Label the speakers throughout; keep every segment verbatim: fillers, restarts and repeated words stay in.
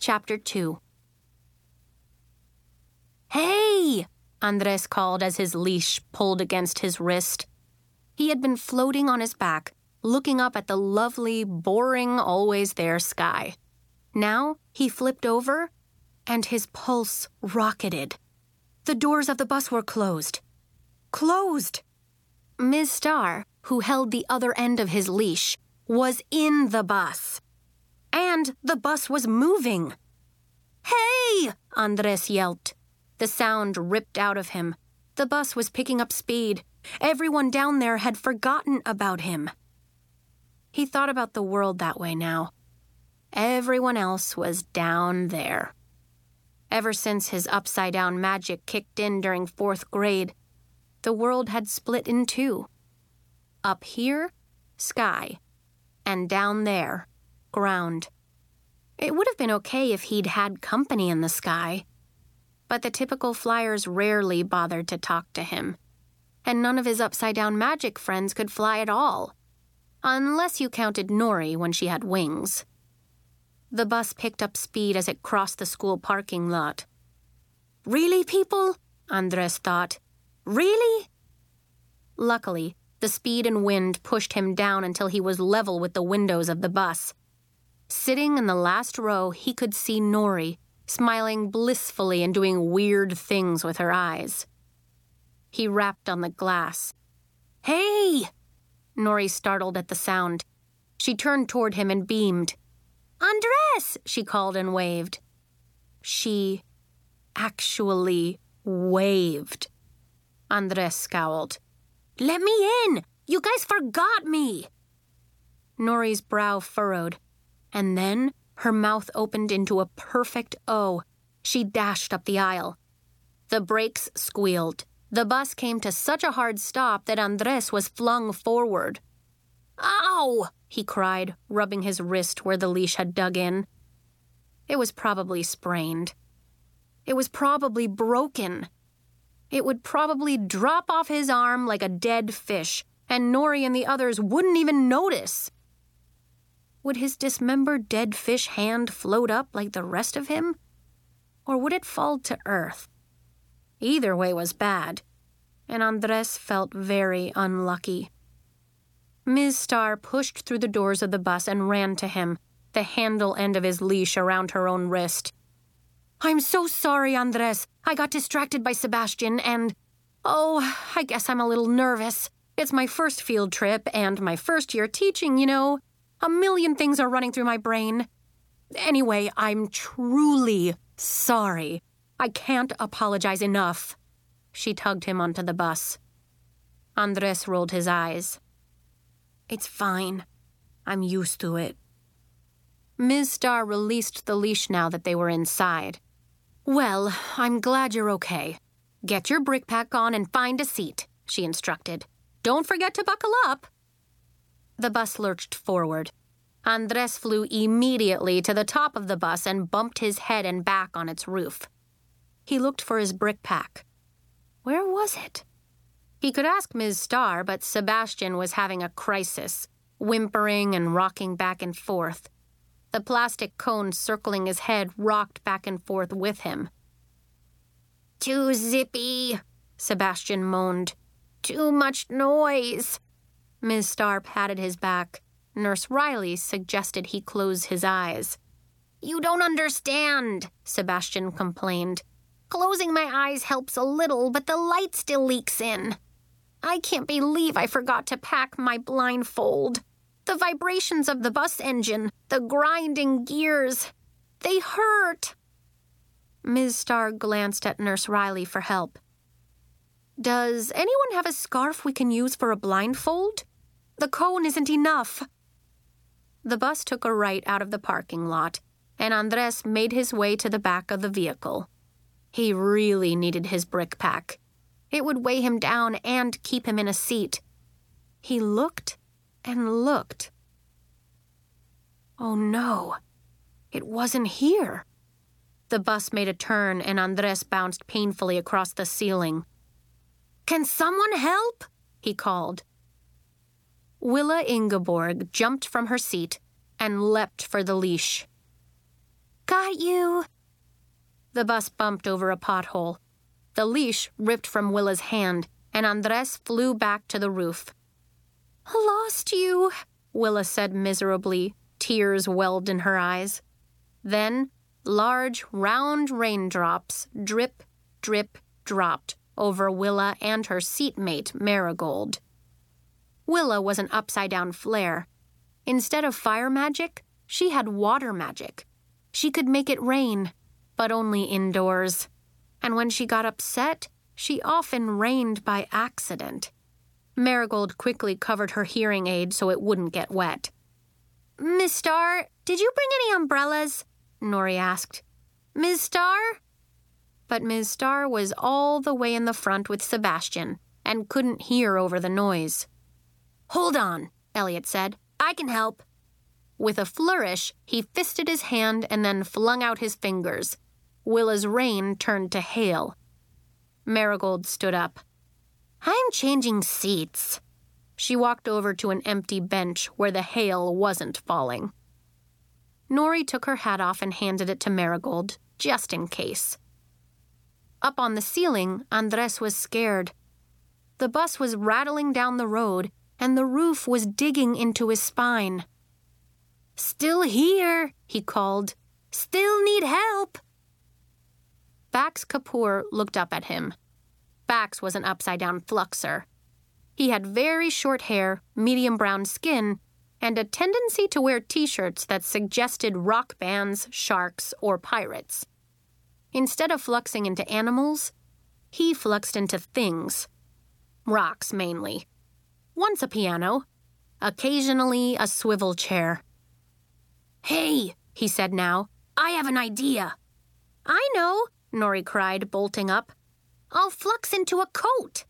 Speaker 1: Chapter two. "Hey!" Andres called as his leash pulled against his wrist. He had been floating on his back, looking up at the lovely, boring, always-there sky. Now he flipped over, and his pulse rocketed. The doors of the bus were closed. Closed! Miz Starr, who held the other end of his leash, was in the bus. And the bus was moving. "Hey!" Andres yelped. The sound ripped out of him. The bus was picking up speed. Everyone down there had forgotten about him. He thought about the world that way now. Everyone else was down there. Ever since his upside-down magic kicked in during fourth grade, the world had split in two. Up here, sky, and down there, ground. It would have been okay if he'd had company in the sky, but the typical flyers rarely bothered to talk to him, and none of his upside-down magic friends could fly at all, unless you counted Nori when she had wings. The bus picked up speed as it crossed the school parking lot. "Really, people?" Andres thought. "Really?" Luckily, the speed and wind pushed him down until he was level with the windows of the bus. Sitting in the last row, he could see Nori, smiling blissfully and doing weird things with her eyes. He rapped on the glass. "Hey!" Nori startled at the sound. She turned toward him and beamed. "Andres!" she called and waved. She actually waved. Andres scowled. "Let me in! You guys forgot me!" Nori's brow furrowed, and then her mouth opened into a perfect O. She dashed up the aisle. The brakes squealed. The bus came to such a hard stop that Andres was flung forward. "Ow!" he cried, rubbing his wrist where the leash had dug in. It was probably sprained. It was probably broken. It would probably drop off his arm like a dead fish, and Nori and the others wouldn't even notice. Would his dismembered dead fish hand float up like the rest of him? Or would it fall to earth? Either way was bad, and Andres felt very unlucky. Miz Starr pushed through the doors of the bus and ran to him, the handle end of his leash around her own wrist. "I'm so sorry, Andres. I got distracted by Sebastian and... Oh, I guess I'm a little nervous. It's my first field trip and my first year teaching, you know. A million things are running through my brain. Anyway, I'm truly sorry. I can't apologize enough." She tugged him onto the bus. Andres rolled his eyes. "It's fine. I'm used to it." Miz Starr released the leash now that they were inside. "Well, I'm glad you're okay. Get your brickpack on and find a seat," she instructed. "Don't forget to buckle up." The bus lurched forward. Andres flew immediately to the top of the bus and bumped his head and back on its roof. He looked for his brickpack. Where was it? He could ask Miz Starr, but Sebastian was having a crisis, whimpering and rocking back and forth. The plastic cone circling his head rocked back and forth with him. "Too zippy," Sebastian moaned. "Too much noise." Miz Starr patted his back. Nurse Riley suggested he close his eyes. "You don't understand," Sebastian complained. "Closing my eyes helps a little, but the light still leaks in. I can't believe I forgot to pack my blindfold. The vibrations of the bus engine, the grinding gears, they hurt." Miz Starr glanced at Nurse Riley for help. "Does anyone have a scarf we can use for a blindfold? The cone isn't enough." The bus took a right out of the parking lot, and Andres made his way to the back of the vehicle. He really needed his brickpack. It would weigh him down and keep him in a seat. He looked and looked. Oh no, it wasn't here. The bus made a turn and Andres bounced painfully across the ceiling. "Can someone help?" he called. Willa Ingeborg jumped from her seat and leapt for the leash. got you. The bus bumped over a pothole. The leash ripped from Willa's hand, and Andres flew back to the roof. Lost you, Willa said miserably, tears welled in her eyes. Then, large, round raindrops drip, drip, dropped over Willa and her seatmate, Marigold. Willa was an upside-down flare. Instead of fire magic, she had water magic. She could make it rain, but only indoors. And when she got upset, she often rained by accident. Marigold quickly covered her hearing aid so it wouldn't get wet. Miss Star, did you bring any umbrellas? Nori asked. Miss Star? But Miss Star was all the way in the front with Sebastian and couldn't hear over the noise. Hold on, Elliot said. I can help. With a flourish, he fisted his hand and then flung out his fingers. Willa's rain turned to hail. Marigold stood up. I'm changing seats. She walked over to an empty bench where the hail wasn't falling. Nori took her hat off and handed it to Marigold, just in case. Up on the ceiling, Andres was scared. The bus was rattling down the road, and the roof was digging into his spine. Still here, he called. Still need help. Bax Kapoor looked up at him. Bax was an upside-down fluxer. He had very short hair, medium brown skin, and a tendency to wear T-shirts that suggested rock bands, sharks, or pirates. Instead of fluxing into animals, he fluxed into things. Rocks, mainly. Once a piano. Occasionally a swivel chair. Hey, he said now. I have an idea. I know, Nori cried, bolting up. I'll flux into a coat.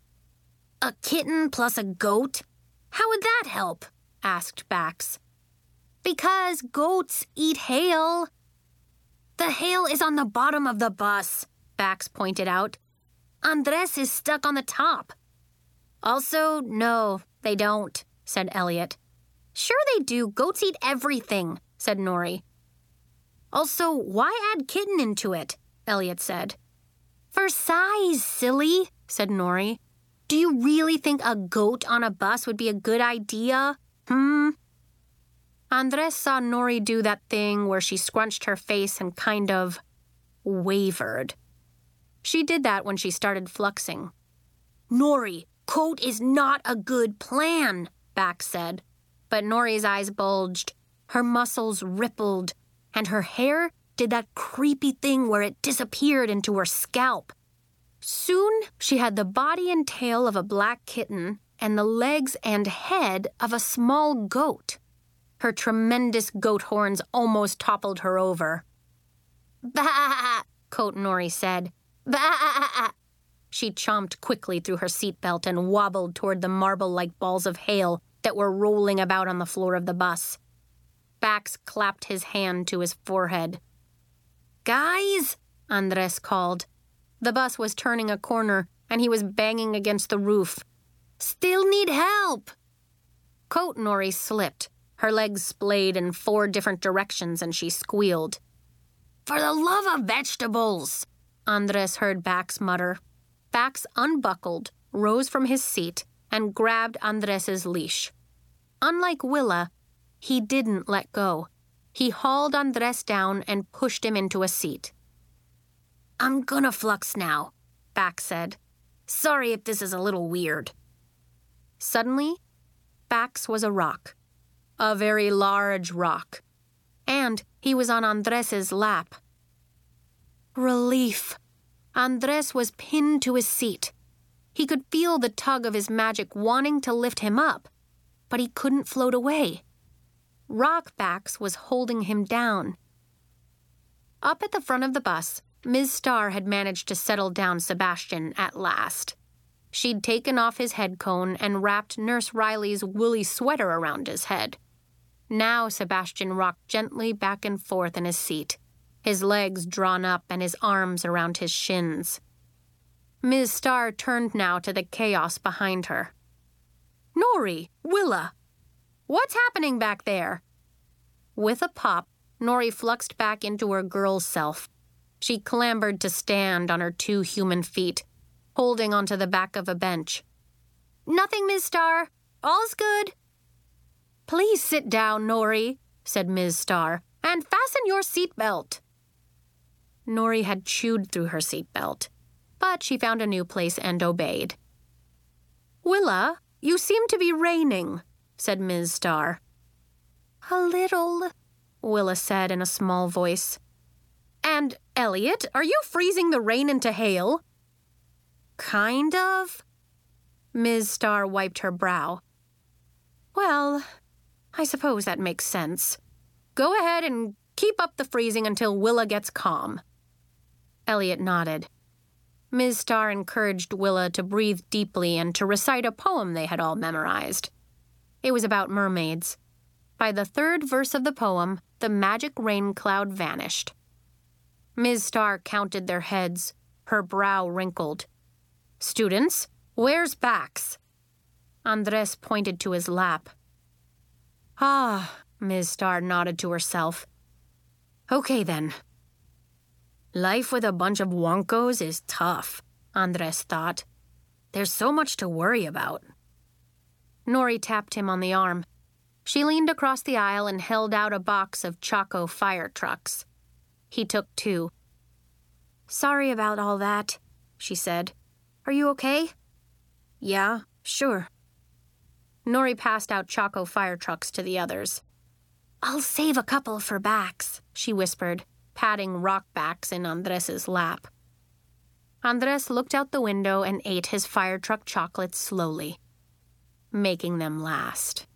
Speaker 1: A kitten plus a goat? How would that help? Asked Bax. Because goats eat hail. The hail is on the bottom of the bus, Bax pointed out. Andres is stuck on the top. Also, no, they don't, said Elliot. Sure they do. Goats eat everything, said Nori. Also, why add kitten into it? Elliot said. For size, silly, said Nori. Do you really think a goat on a bus would be a good idea? Hmm? Andres saw Nori do that thing where she scrunched her face and kind of wavered. She did that when she started fluxing. Nori, coat is not a good plan, Bax said. But Nori's eyes bulged, her muscles rippled, and her hair did that creepy thing where it disappeared into her scalp. Soon, she had the body and tail of a black kitten and the legs and head of a small goat. Her tremendous goat horns almost toppled her over. Bah! Coat Nori said. Bah! She chomped quickly through her seatbelt and wobbled toward the marble-like balls of hail that were rolling about on the floor of the bus. Bax clapped his hand to his forehead. Guys, Andres called. The bus was turning a corner, and he was banging against the roof. Still need help! Coat Nori slipped. Her legs splayed in four different directions, and she squealed. For the love of vegetables! Andres heard Bax mutter. Bax unbuckled, rose from his seat, and grabbed Andres's leash. Unlike Willa, he didn't let go. He hauled Andres down and pushed him into a seat. I'm gonna flux now, Bax said. Sorry if this is a little weird. Suddenly, Bax was a rock. A very large rock. And he was on Andres's lap. Relief. Andres was pinned to his seat. He could feel the tug of his magic wanting to lift him up, but he couldn't float away. Rock Bax was holding him down. Up at the front of the bus, Miz Star had managed to settle down Sebastian at last. She'd taken off his head cone and wrapped Nurse Riley's woolly sweater around his head. Now Sebastian rocked gently back and forth in his seat, his legs drawn up and his arms around his shins. Miz Star turned now to the chaos behind her. Nori, Willa, what's happening back there? With a pop, Nori fluxed back into her girl's self. She clambered to stand on her two human feet, holding onto the back of a bench. "Nothing, Miz Star. All's good." "Please sit down, Nori," said Miz Star, "and fasten your seatbelt." Nori had chewed through her seatbelt, but she found a new place and obeyed. "Willa, you seem to be raining," said Miz Star. "A little," Willa said in a small voice. "And, Elliot, are you freezing the rain into hail?" "Kind of." Miz Star wiped her brow. "Well, I suppose that makes sense. Go ahead and keep up the freezing until Willa gets calm." Elliot nodded. Miz Star encouraged Willa to breathe deeply and to recite a poem they had all memorized. It was about mermaids. By the third verse of the poem, the magic rain cloud vanished. Miz Star counted their heads, her brow wrinkled. "Students, where's Bax?" Andres pointed to his lap. "Ah," Miz Star nodded to herself. "Okay then." Life with a bunch of wonkos is tough, Andres thought. There's so much to worry about. Nori tapped him on the arm. She leaned across the aisle and held out a box of Choco fire trucks. He took two. "Sorry about all that," she said. "Are you okay?" "Yeah, sure." Nori passed out Choco fire trucks to the others. "I'll save a couple for Bax," she whispered, patting Rockbacks in Andres's lap. Andres looked out the window and ate his fire truck chocolates slowly, making them last.